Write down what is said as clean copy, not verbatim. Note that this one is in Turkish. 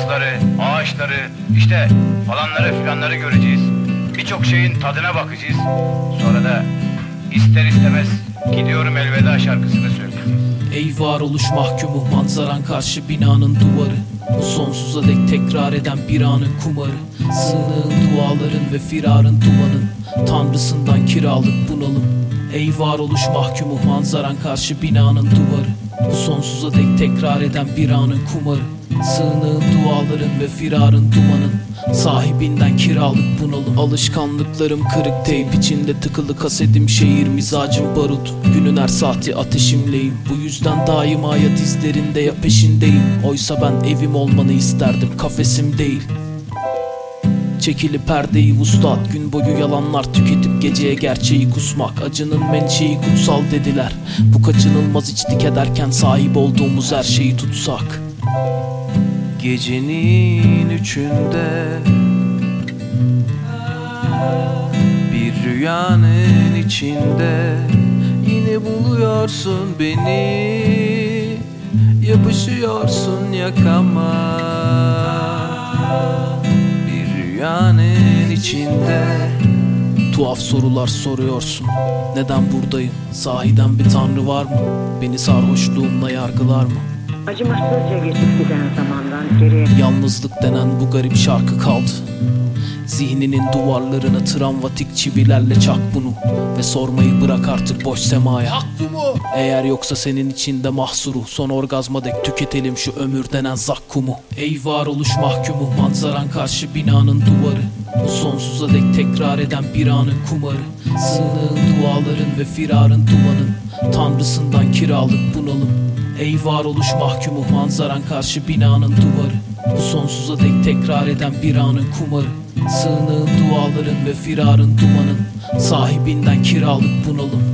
yıldızları, ağaçları, işte falanları filanları göreceğiz. Birçok şeyin tadına bakacağız. Sonra da ister istemez gidiyorum elveda şarkısını söyleyeceğiz. Ey varoluş mahkumu, manzaran karşı binanın duvarı. Bu sonsuza dek tekrar eden bir anın kumarı. Sığınığın, duaların ve firarın dumanın. Tanrısından kiralık bunalım. Ey varoluş mahkumu, manzaran karşı binanın duvarı. Bu sonsuza dek tekrar eden bir anın kumarı. Sığınığın, duaların ve firarın dumanın. Sahibinden kiralık bunalım. Alışkanlıklarım kırık teyp içinde tıkılı kasetim, şehir mizacım barut. Günün her saati ateşimleyim. Bu yüzden daima ya dizlerinde ya peşindeyim. Oysa ben evim olmanı isterdim, kafesim değil. Çekili perdeyi vuslat, gün boyu yalanlar tüketip geceye gerçeği kusmak. Acının menşei kutsal dediler. Bu kaçınılmaz içtik ederken sahip olduğumuz her şeyi tutsak. Gecenin üçünde bir rüyanın içinde yine buluyorsun beni, yapışıyorsun yakama. Bir rüyanın içinde tuhaf sorular soruyorsun. Neden buradayım? Sahiden bir tanrı var mı? Beni sarhoşluğumla yargılar mı? Acımasızca geçip giden zamandan geriye Yalnızlık denen bu garip şarkı kaldı. Zihninin duvarlarına travmatik çivilerle çak bunu. Ve sormayı bırak artık boş semaya. Hak bu mu? Eğer yoksa senin içinde mahsuru, son orgazma dek tüketelim şu ömür denen zakkumu. Ey varoluş mahkumu, manzaran karşı binanın duvarı. Bu sonsuza dek tekrar eden bir anın kumarı. Sığınığın, duaların ve firarın dumanın. Tanrısından kiralık bunalım. Ey varoluş mahkumu, manzaran karşı binanın duvarı. Bu sonsuza dek tekrar eden bir anın kumarı. Sığınığın, duaların ve firarın dumanın. Sahibinden kiralık bunalım.